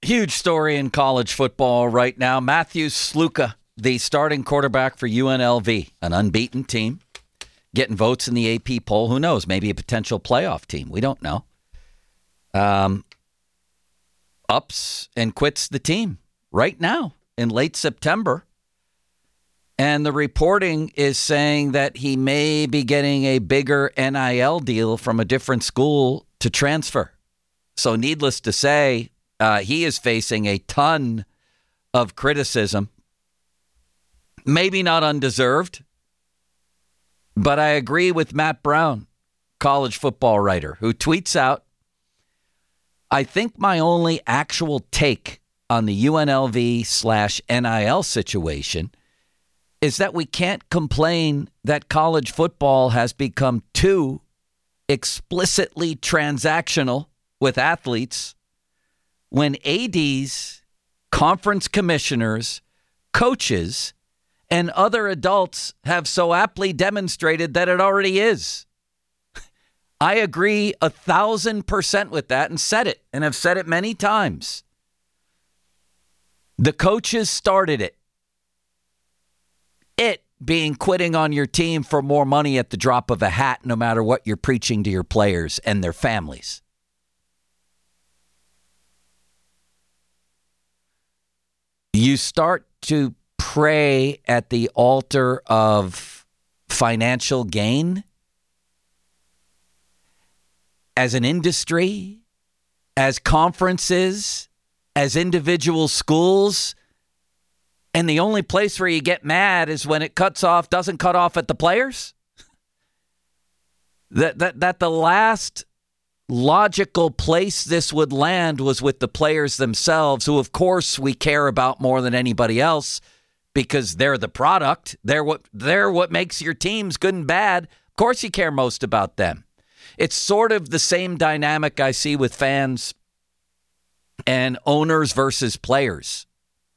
Huge story in college football right now. Matthew Sluka, the starting quarterback for UNLV, an unbeaten team, getting votes in the AP poll. Who knows? Maybe a potential playoff team. We don't know. Ups and quits the team right now in late September. And the reporting is saying that he may be getting a bigger NIL deal from a different school to transfer. So needless to say, he is facing a ton of criticism. Maybe not undeserved, but I agree with Matt Brown, college football writer, who tweets out, I think my only actual take on the UNLV/NIL situation is that we can't complain that college football has become too explicitly transactional with athletes when ADs, conference commissioners, coaches, and other adults have so aptly demonstrated that it already is. I agree 1,000% with that and said it, and have said it many times. The coaches started it. It being quitting on your team for more money at the drop of a hat, no matter what you're preaching to your players and their families. You start to pray at the altar of financial gain as an industry, as conferences, as individual schools. And the only place where you get mad is when it doesn't cut off at the players. That the last logical place this would land was with the players themselves, who, of course, we care about more than anybody else because they're the product. They're what makes your teams good and bad. Of course you care most about them. It's sort of the same dynamic I see with fans and owners versus players.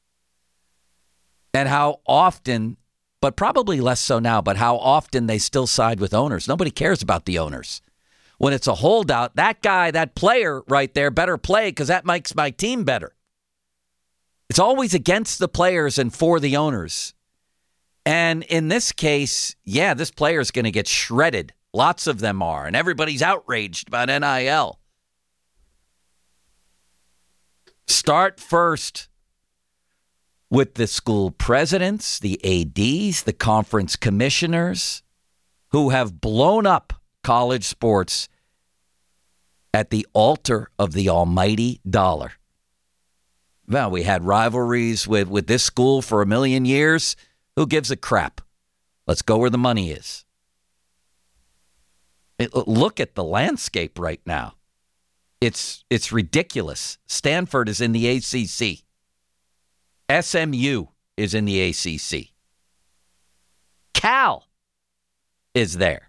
And how often, but probably less so now, but how often they still side with owners. Nobody cares about the owners. When it's a holdout, that guy, that player right there better play because that makes my team better. It's always against the players and for the owners. And in this case, yeah, this player is going to get shredded. Lots of them are. And everybody's outraged about NIL. Start first with the school presidents, the ADs, the conference commissioners who have blown up college sports at the altar of the almighty dollar. Well, we had rivalries with this school for 1,000,000 years. Who gives a crap? Let's go where the money is. Look at the landscape right now. It's ridiculous. Stanford is in the ACC. SMU is in the ACC. Cal is there.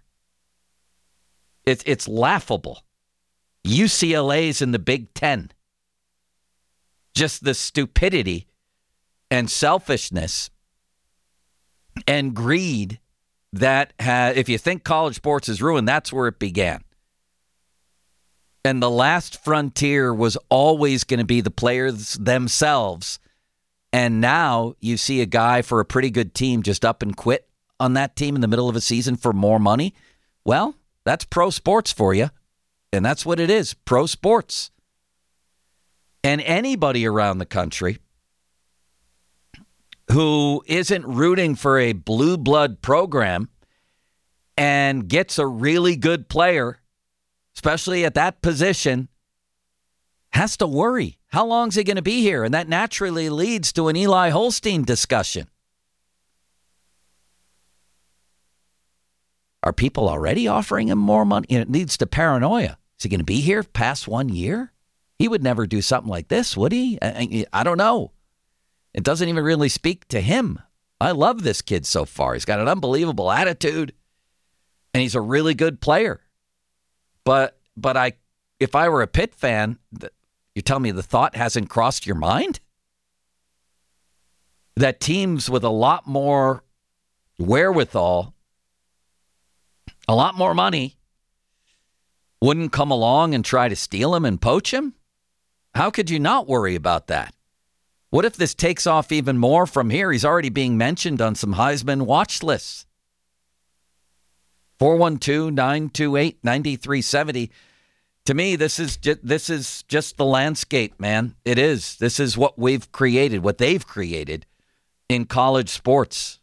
It's laughable. UCLA's in the Big Ten. Just the stupidity and selfishness and greed that if you think college sports is ruined, that's where it began. And the last frontier was always going to be the players themselves. And now you see a guy for a pretty good team just up and quit on that team in the middle of a season for more money. Well, that's pro sports for you. And that's what it is, pro sports. And anybody around the country who isn't rooting for a blue blood program and gets a really good player, especially at that position, has to worry. How long is he going to be here? And that naturally leads to an Eli Holstein discussion. Are people already offering him more money? It leads to paranoia. Is he going to be here past 1 year? He would never do something like this, would he? I don't know. It doesn't even really speak to him. I love this kid so far. He's got an unbelievable attitude, and he's a really good player. But if I were a Pitt fan, you're telling me the thought hasn't crossed your mind? That teams with a lot more wherewithal, a lot more money, wouldn't come along and try to steal him and poach him? How could you not worry about that? What if this takes off even more from here? He's already being mentioned on some Heisman watch lists. 412-928-9370. To me, this is just the landscape, man. It is. This is what we've created, what they've created in college sports.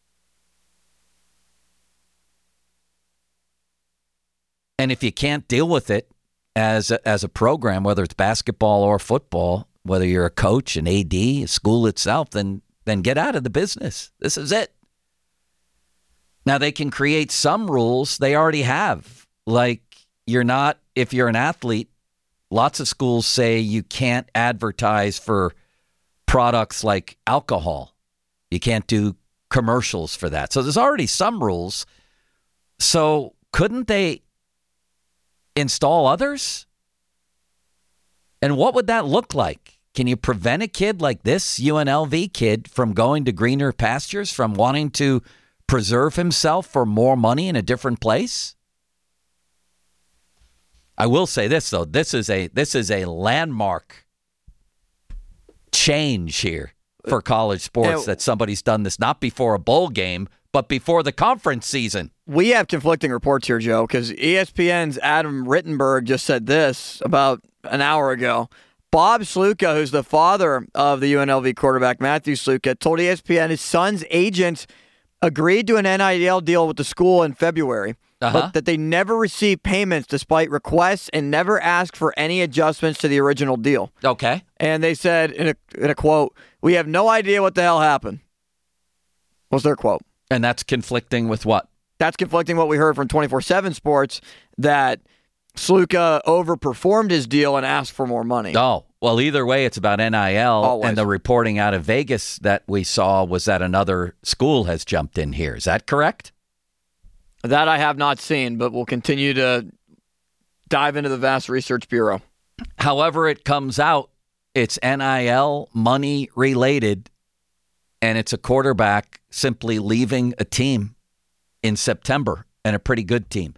And if you can't deal with it as a program, whether it's basketball or football, whether you're a coach, an AD, a school itself, then get out of the business. This is it. Now, they can create some rules they already have. Like, if you're an athlete, lots of schools say you can't advertise for products like alcohol. You can't do commercials for that. So there's already some rules. So couldn't they install others? And what would that look like? Can you prevent a kid like this UNLV kid from going to greener pastures, from wanting to preserve himself for more money in a different place? I will say this, though. This is a landmark change here for college sports, that somebody's done this not before a bowl game, but before the conference season. We have conflicting reports here, Joe, because ESPN's Adam Rittenberg just said this about an hour ago. Bob Sluka, who's the father of the UNLV quarterback, Matthew Sluka, told ESPN his son's agent agreed to an NIL deal with the school in February, but that they never received payments despite requests and never asked for any adjustments to the original deal. Okay. And they said in a quote, "We have no idea what the hell happened," was their quote. And that's conflicting with what? That's conflicting what we heard from 24/7 Sports, that Sluka overperformed his deal and asked for more money. Oh, well, either way, it's about NIL. Always. And the reporting out of Vegas that we saw was that another school has jumped in here. Is that correct? That I have not seen, but we'll continue to dive into the vast research bureau. However it comes out, it's NIL money related, and it's a quarterback simply leaving a team in September, and a pretty good team.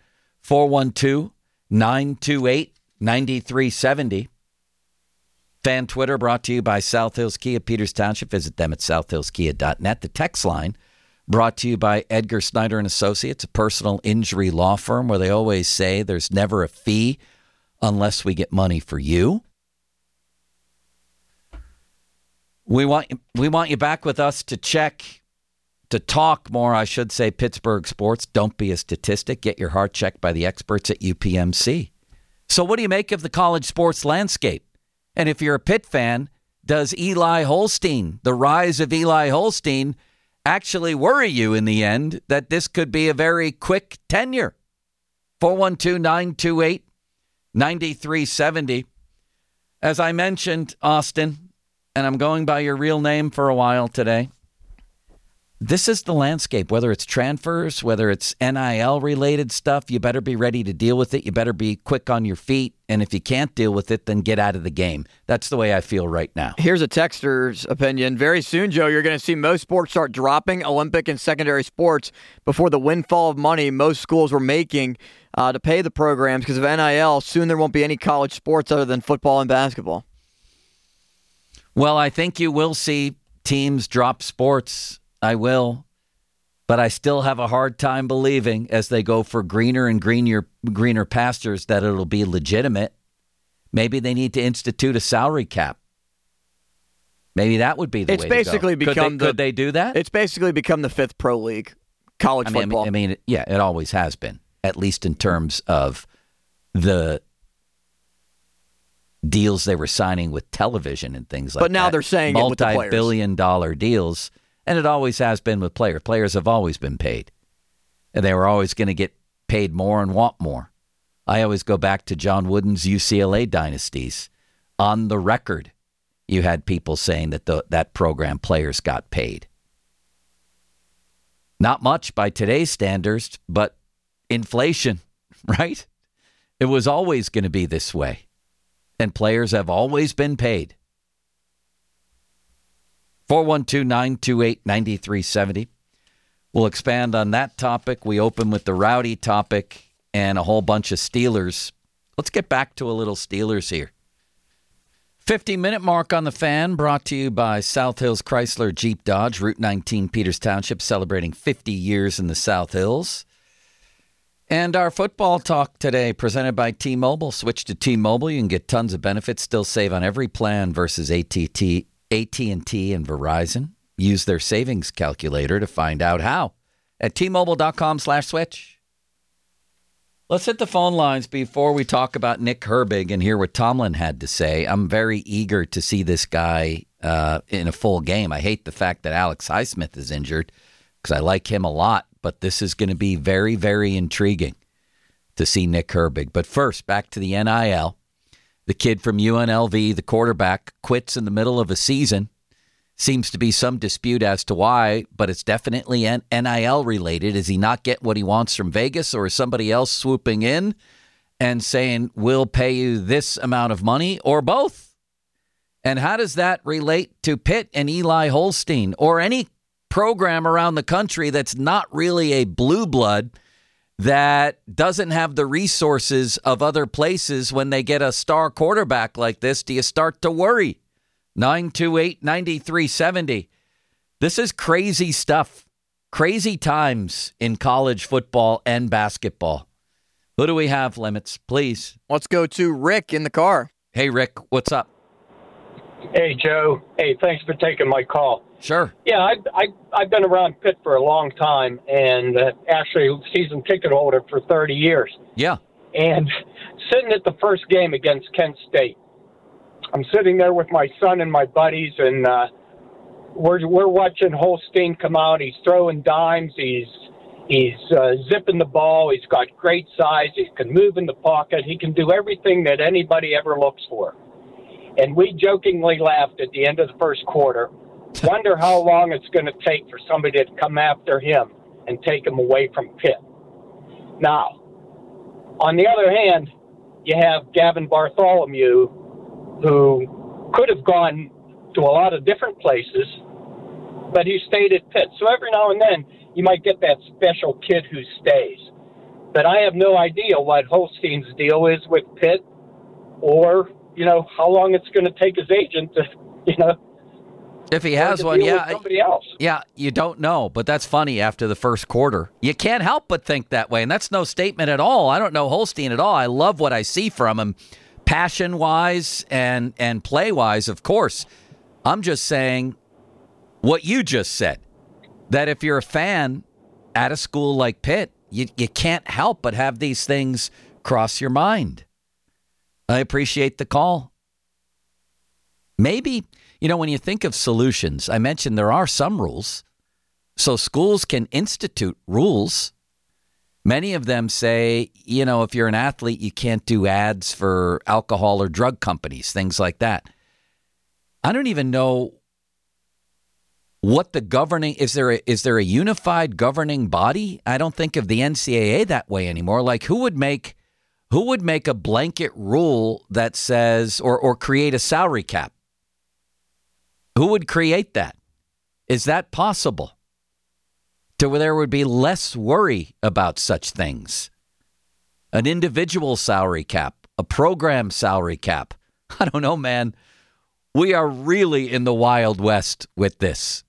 412-928-9370. Fan Twitter brought to you by South Hills Kia, Peters Township. Visit them at southhillskia.net. The text line brought to you by Edgar Snyder and Associates, a personal injury law firm where they always say there's never a fee unless we get money for you. We want you back with us to talk more, I should say, Pittsburgh sports. Don't be a statistic. Get your heart checked by the experts at UPMC. So what do you make of the college sports landscape? And if you're a Pitt fan, does Eli Holstein, the rise of Eli Holstein, actually worry you in the end that this could be a very quick tenure? 412-928-9370. As I mentioned, Austin, and I'm going by your real name for a while today, this is the landscape, whether it's transfers, whether it's NIL-related stuff. You better be ready to deal with it. You better be quick on your feet. And if you can't deal with it, then get out of the game. That's the way I feel right now. Here's a texter's opinion. Very soon, Joe, you're going to see most sports start dropping Olympic and secondary sports before the windfall of money most schools were making to pay the programs because of NIL. Soon there won't be any college sports other than football and basketball. Well, I think you will see teams drop sports. I will, but I still have a hard time believing as they go for greener and greener pastures that it'll be legitimate. Maybe they need to institute a salary cap. Maybe that would be the way to go. It's basically become could they do that? It's basically become the fifth pro league, college football. I mean, yeah, it always has been, at least in terms of the deals they were signing with television and things like that. But now they're saying it with the players. Multi-billion-dollar deals. And it always has been with players. Players have always been paid. And they were always going to get paid more and want more. I always go back to John Wooden's UCLA dynasties. On the record, you had people saying that that program players got paid. Not much by today's standards, but inflation, right? It was always going to be this way. And players have always been paid. 412-928-9370. We'll expand on that topic. We open with the Rowdy topic and a whole bunch of Steelers. Let's get back to a little Steelers here. 50-minute mark on the Fan, brought to you by South Hills Chrysler Jeep Dodge, Route 19, Peters Township, celebrating 50 years in the South Hills. And our football talk today, presented by T-Mobile. Switch to T-Mobile. You can get tons of benefits, still save on every plan versus AT&T and Verizon. Use their savings calculator to find out how at T-Mobile.com/switch. Let's hit the phone lines before we talk about Nick Herbig and hear what Tomlin had to say. I'm very eager to see this guy in a full game. I hate the fact that Alex Highsmith is injured because I like him a lot, but this is going to be very, very intriguing to see Nick Herbig. But first, back to the NIL. The kid from UNLV, the quarterback, quits in the middle of a season. Seems to be some dispute as to why, but it's definitely NIL related. Does he not get what he wants from Vegas, or is somebody else swooping in and saying, we'll pay you this amount of money, or both? And how does that relate to Pitt and Eli Holstein, or any program around the country that's not really a blue blood, that doesn't have the resources of other places when they get a star quarterback like this? Do you start to worry? 928-9370. This is crazy stuff. Crazy times in college football and basketball. Who do we have, Limits? Please. Let's go to Rick in the car. Hey, Rick, what's up? Hey, Joe. Hey, thanks for taking my call. Sure. Yeah, I've been around Pitt for a long time, and actually season ticket holder for 30 years. Yeah. And sitting at the first game against Kent State, I'm sitting there with my son and my buddies, and we're watching Holstein come out. He's throwing dimes. He's zipping the ball. He's got great size. He can move in the pocket. He can do everything that anybody ever looks for. And we jokingly laughed at the end of the first quarter. Wonder how long it's going to take for somebody to come after him and take him away from Pitt. Now, on the other hand, you have Gavin Bartholomew, who could have gone to a lot of different places, but he stayed at Pitt. So every now and then, you might get that special kid who stays. But I have no idea what Holstein's deal is with Pitt, or, how long it's going to take his agent to, if he has one, yeah. Somebody else. Yeah, you don't know, but that's funny after the first quarter. You can't help but think that way, and that's no statement at all. I don't know Holstein at all. I love what I see from him. Passion-wise and play-wise, of course. I'm just saying what you just said, that if you're a fan at a school like Pitt, you can't help but have these things cross your mind. I appreciate the call. Maybe, when you think of solutions, I mentioned there are some rules. So schools can institute rules. Many of them say, if you're an athlete, you can't do ads for alcohol or drug companies, things like that. I don't even know what the governing, is there a unified governing body? I don't think of the NCAA that way anymore. Like who would make a blanket rule that says, or create a salary cap? Who would create that? Is that possible? To where there would be less worry about such things. An individual salary cap, a program salary cap. I don't know, man. We are really in the Wild West with this.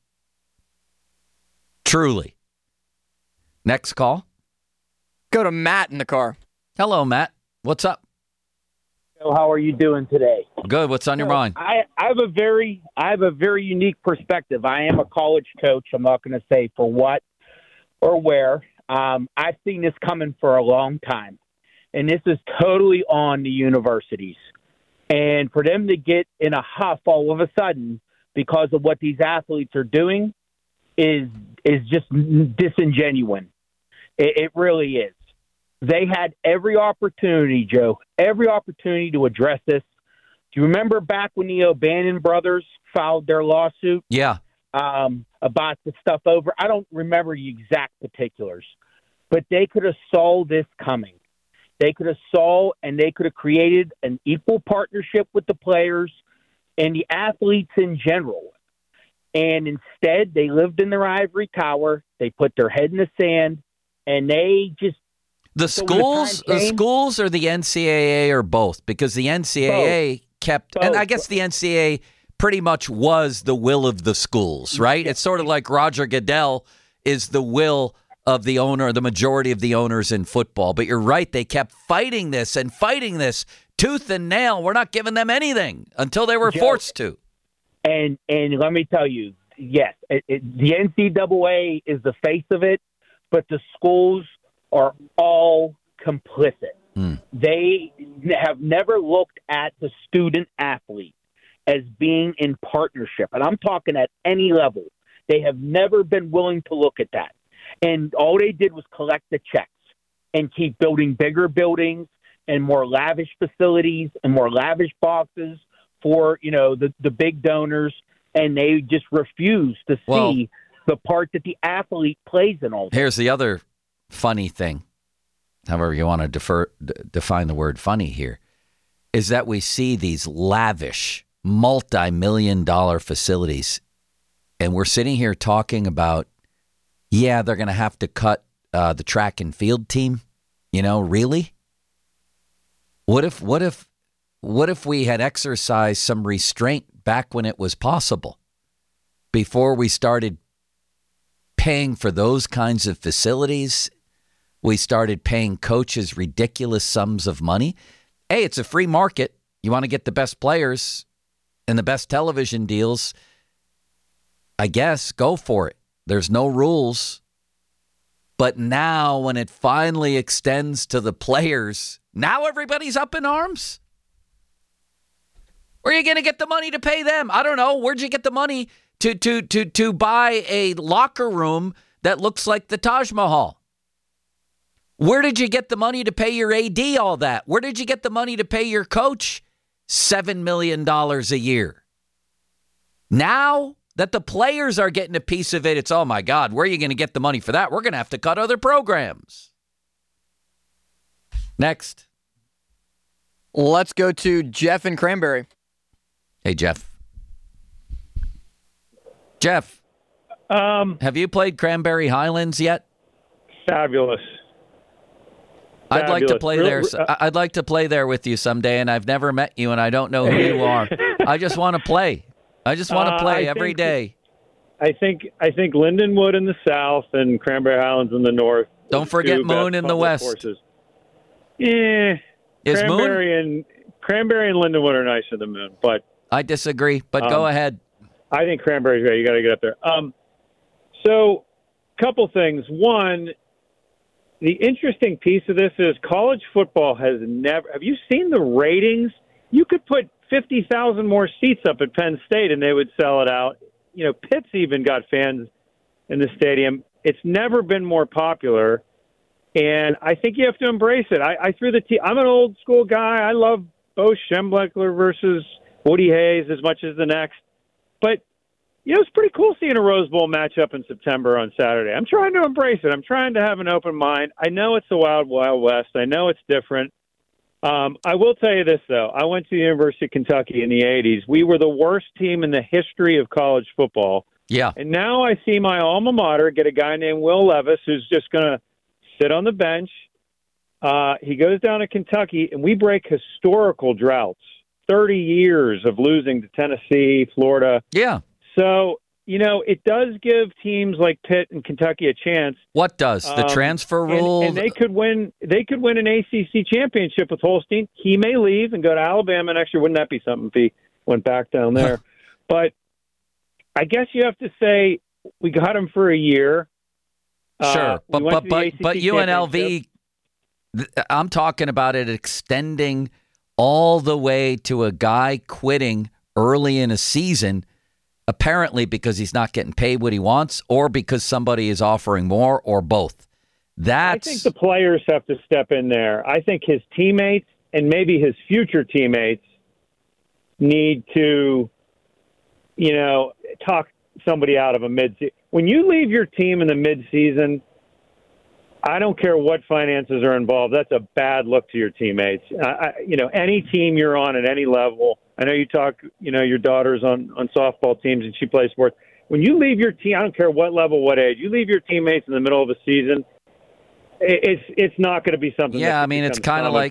Truly. Next call. Go to Matt in the car. Hello, Matt. What's up? How are you doing today? Good. What's on your mind? I have a very unique perspective. I am a college coach. I'm not going to say for what or where. I've seen this coming for a long time, and this is totally on the universities. And for them to get in a huff all of a sudden because of what these athletes are doing is just disingenuous. It really is. They had every opportunity, Joe, every opportunity to address this. Do you remember back when the O'Bannon brothers filed their lawsuit? Yeah. About the stuff over. I don't remember the exact particulars, but they could have saw this coming. They could have saw, and they could have created an equal partnership with the players and the athletes in general. And instead, they lived in their ivory tower. They put their head in the sand, and they just the schools or the NCAA or both, because the NCAA kept, and I guess the NCAA pretty much was the will of the schools, right? It's sort of like Roger Goodell is the will of the owner, the majority of the owners in football. But you're right, they kept fighting this tooth and nail. We're not giving them anything until they were forced to. And let me tell you, yes, the NCAA is the face of it, but the schools are all complicit. They have never looked at the student athlete as being in partnership. And I'm talking at any level. They have never been willing to look at that. And all they did was collect the checks and keep building bigger buildings and more lavish facilities and more lavish boxes for, the big donors. And they just refuse to see the part that the athlete plays in all that. Here's the other funny thing, however you want to define the word funny here, is that we see these lavish, multi-million-dollar facilities, and we're sitting here talking about, they're going to have to cut the track and field team. Really? What if we had exercised some restraint back when it was possible, before we started paying for those kinds of facilities? We started paying coaches ridiculous sums of money. Hey, it's a free market. You want to get the best players and the best television deals, I guess, go for it. There's no rules. But now when it finally extends to the players, now everybody's up in arms. Where are you going to get the money to pay them? I don't know. Where'd you get the money to buy a locker room that looks like the Taj Mahal? Where did you get the money to pay your AD all that? Where did you get the money to pay your coach $7 million a year? Now that the players are getting a piece of it, it's, oh my God, where are you going to get the money for that? We're going to have to cut other programs. Next. Let's go to Jeff in Cranberry. Hey, Jeff. Jeff, have you played Cranberry Highlands yet? Fabulous. I'd like to play there. I'd like to play there with you someday, and I've never met you, and I don't know who you are. I just want to play. I just want to play every day. I think Lindenwood in the south and Cranberry Highlands in the north. Don't forget Moon in the west. Courses. Yeah, is Cranberry and Lindenwood are nicer than Moon, but I disagree. But go ahead. I think Cranberry's great. You got to get up there. So, couple things. One, the interesting piece of this is college football has never. Have you seen the ratings? You could put 50,000 more seats up at Penn State and they would sell it out. Pitt's even got fans in the stadium. It's never been more popular, and I think you have to embrace it. I threw the I'm an old school guy. I love Bo Schembechler versus Woody Hayes as much as the next. But, it's pretty cool seeing a Rose Bowl matchup in September on Saturday. I'm trying to embrace it. I'm trying to have an open mind. I know it's the Wild Wild West. I know it's different. I will tell you this, though. I went to the University of Kentucky in the 80s. We were the worst team in the history of college football. Yeah. And now I see my alma mater get a guy named Will Levis who's just going to sit on the bench. He goes down to Kentucky, and we break historical droughts. 30 years of losing to Tennessee, Florida. Yeah. So, it does give teams like Pitt and Kentucky a chance. What does? The transfer rule? And they could win an ACC championship with Holstein. He may leave and go to Alabama next year. Wouldn't that be something if he went back down there? But I guess you have to say we got him for a year. Sure. But UNLV, I'm talking about it extending all the way to a guy quitting early in a season, apparently because he's not getting paid what he wants or because somebody is offering more or both. I think the players have to step in there. I think his teammates and maybe his future teammates need to, talk somebody out of a mid-season. When you leave your team in the mid-season, I don't care what finances are involved. That's a bad look to your teammates. Any team you're on at any level. I know you talk, your daughter's on softball teams and she plays sports. When you leave your team, I don't care what level, what age, you leave your teammates in the middle of a season, it's not going to be something. Yeah, I mean, it's kind of like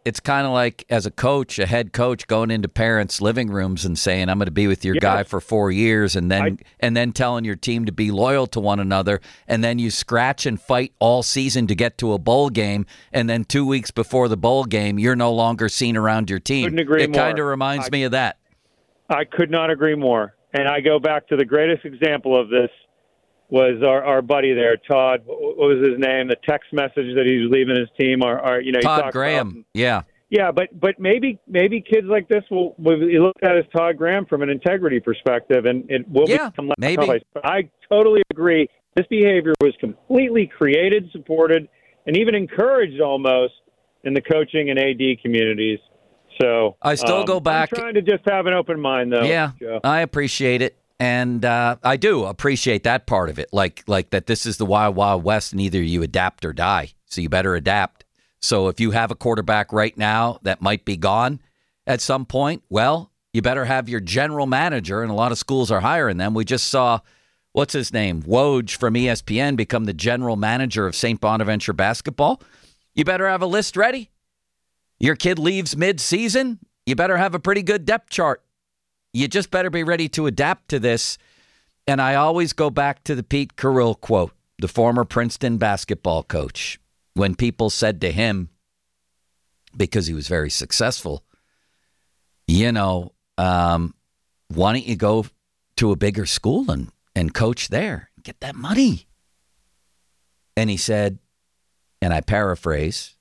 it's kind of like as a coach, a head coach, going into parents' living rooms and saying, "I'm going to be with your guy for 4 years," and then telling your team to be loyal to one another, and then you scratch and fight all season to get to a bowl game, and then 2 weeks before the bowl game, you're no longer seen around your team. Couldn't agree it more. kind of reminds me of that. I could not agree more. And I go back to the greatest example of this was our buddy there, Todd. What was his name? The text message that he was leaving his team. Todd Graham. Yeah. Yeah, but maybe kids like this will be looked at as Todd Graham from an integrity perspective, and it will become less commonplace. But I totally agree. This behavior was completely created, supported, and even encouraged almost in the coaching and AD communities. So I still go back. I'm trying to just have an open mind, though. Yeah, Joe. I appreciate it. And I do appreciate that part of it, like that this is the Wild Wild West, and either you adapt or die. So you better adapt. So if you have a quarterback right now that might be gone at some point, well, you better have your general manager, and a lot of schools are hiring them. We just saw, what's his name, Woj from ESPN become the general manager of St. Bonaventure basketball. You better have a list ready. Your kid leaves mid-season, you better have a pretty good depth chart. You just better be ready to adapt to this. And I always go back to the Pete Carril quote, the former Princeton basketball coach, when people said to him, because he was very successful, why don't you go to a bigger school and coach there, get that money? And he said, and I paraphrase,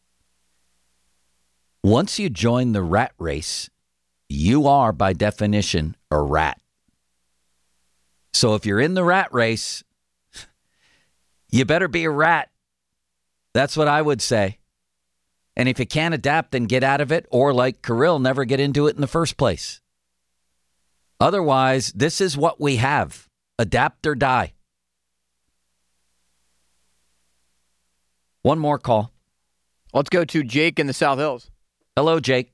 once you join the rat race, you are, by definition, a rat. So if you're in the rat race, you better be a rat. That's what I would say. And if you can't adapt, then get out of it, or like Carril, never get into it in the first place. Otherwise, this is what we have. Adapt or die. One more call. Let's go to Jake in the South Hills. Hello, Jake.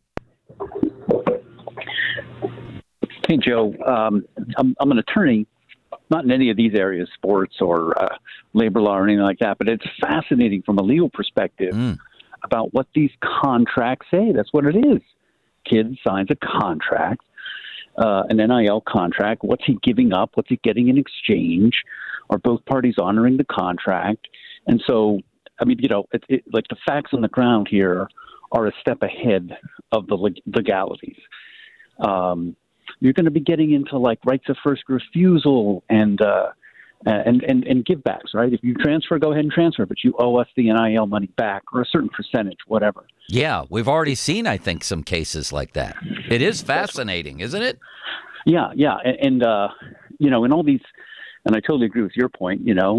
Hey, Joe. I'm an attorney, not in any of these areas, sports or labor law or anything like that, but it's fascinating from a legal perspective about what these contracts say. That's what it is. Kid signs a contract, an NIL contract. What's he giving up? What's he getting in exchange? Are both parties honoring the contract? And so, I mean, like the facts on the ground here are a step ahead of the legalities. You're going to be getting into like rights of first refusal and givebacks, right? If you transfer, go ahead and transfer, but you owe us the NIL money back or a certain percentage, whatever. Yeah, we've already seen, I think, some cases like that. It is fascinating, isn't it? Yeah, and in all these, and I totally agree with your point. The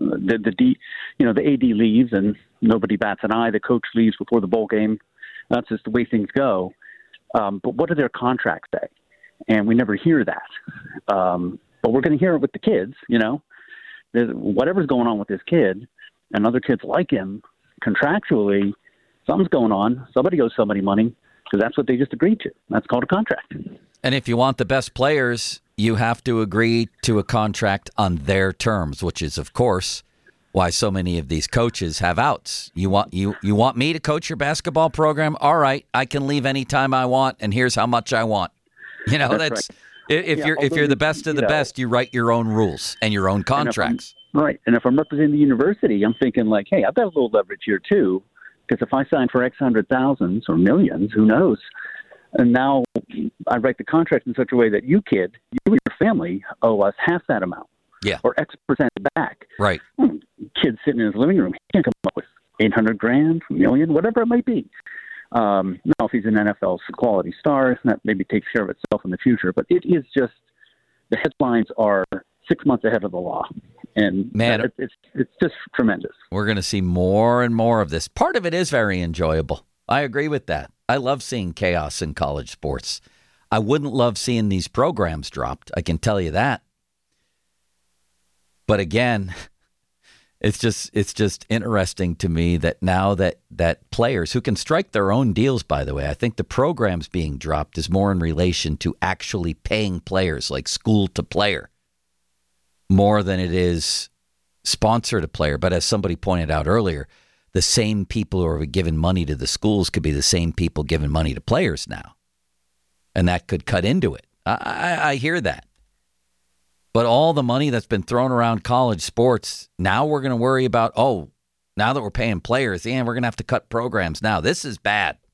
AD leaves and nobody bats an eye. The coach leaves before the bowl game. That's just the way things go. But what do their contracts say? And we never hear that. But we're going to hear it with the kids, Whatever's going on with this kid and other kids like him, contractually, something's going on. Somebody owes somebody money because that's what they just agreed to. That's called a contract. And if you want the best players, you have to agree to a contract on their terms, which is, of course, why so many of these coaches have outs. You want me to coach your basketball program? All right, I can leave anytime I want, and here's how much I want. That's right. If you're the best of the best, you write your own rules and your own contracts. Right. And if I'm representing the university, I'm thinking like, hey, I've got a little leverage here too, because if I sign for X hundred thousands or millions, who knows? And now I write the contract in such a way that you and your family owe us half that amount. Yeah. Or X percent back. Right. Kid sitting in his living room, he can't come up with $800,000, $1 million, whatever it might be. Now, if he's an NFL's quality star, that maybe takes care of itself in the future. But it is just, the headlines are 6 months ahead of the law. And man, it's just tremendous. We're going to see more and more of this. Part of it is very enjoyable. I agree with that. I love seeing chaos in college sports. I wouldn't love seeing these programs dropped. I can tell you that. But again, it's just interesting to me that now that players who can strike their own deals, by the way, I think the programs being dropped is more in relation to actually paying players, like school to player, more than it is sponsor to player. But as somebody pointed out earlier, the same people who are giving money to the schools could be the same people giving money to players now. And that could cut into it. I hear that. But all the money that's been thrown around college sports, now we're going to worry about, now that we're paying players, we're going to have to cut programs now. This is bad.